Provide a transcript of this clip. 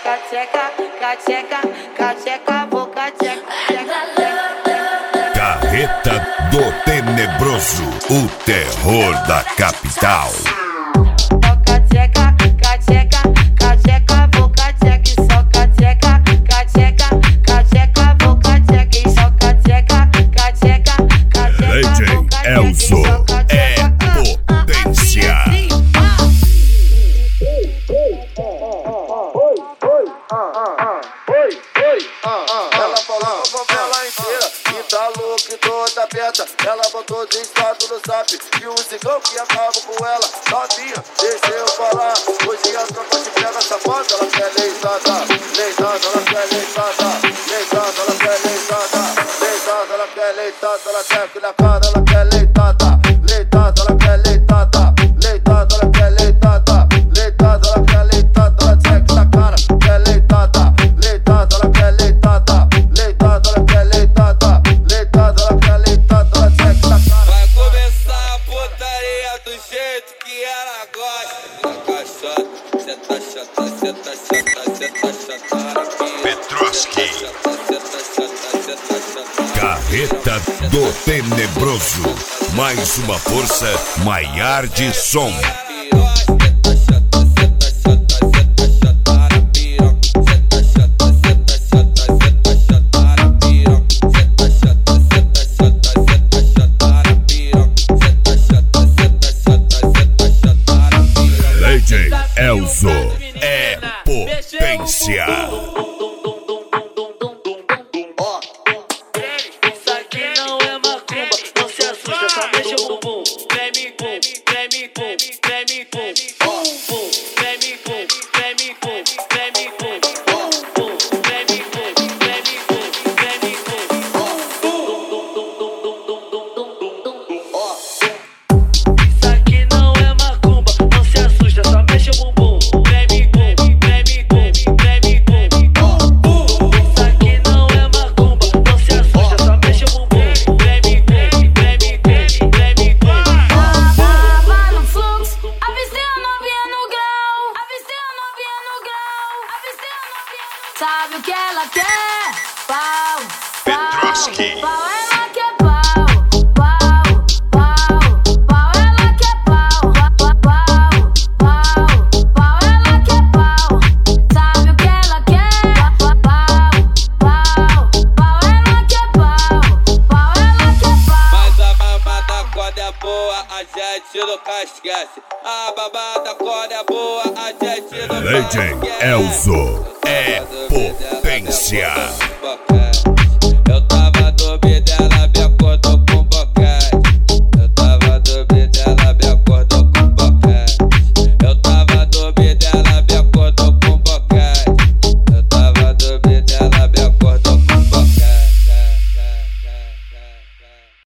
cacheca, cacheca, cacheca, vou cacheca. Carreta do Tenebroso, o terror da capital. Cacheca, cacheca, cacheca, vou cacheca. Só cacheca, cacheca, cacheca, vou cacheca. Só cacheca, cacheca, cacheca. DJ Elzo é potência. Ela falou pra favela inteira que tá louca e toda aberta. Ela botou de estado no zap e o cigão que acaba com ela. Novinha, deixa eu falar. Hoje a tropa te pega safada. Ela quer leitada, leitada, ela quer leitada, leitada, ela quer leitada, leitada, ela quer leitada, ela quer que na cara, ela quer leitada, leitada, ela quer leitada, leitada, ela quer leitada, leitada, ela quer leitada, ela quer que na cara, quer leitada, leitada, ela quer leitada, leitada, ela quer leitada, leitada, ela quer leitada, ela quer que na cara. Vai começar a putaria do jeito que ela gosta. Cê tá chata, cê tá chata, cê tá chata. Petrovski. Carreta do Tenebroso, mais uma força maior de som. DJ Elzo é potência. Isso aqui não é macumba, não se assusta, só mexe o bumbum. Treme, pum, treme, pum, treme, pum, pum, pum, treme, pum, treme, pum, treme, pum, pum, pum, treme, pum, treme, pum, treme, pum. Isso aqui não é macumba, não se assusta, só mexe o bumbum. Treme, pum, treme, pum, treme, pum, pum, pum. Isso aqui não é macumba, não se assusta, só mexe o bumbum. Treme, pum, treme, pum, treme, pum. Tava no fluxo, avistei a novinha no grau, avistei a novinha no grau, avistei a novinha no grau. Sabe o que ela quer? Pau, Petrovski. pau, ela quer pau, pau, pau, pau, ela quer pau, pau, pau, pau, ela quer pau. Sabe o que ela quer? Pau, pau, pau, ela quer pau, pau, ela quer pau. Mas a babada quando é boa, a gente nunca esquece. A babada quando é boa, a gente nunca DJ esquece. Elzo é potência.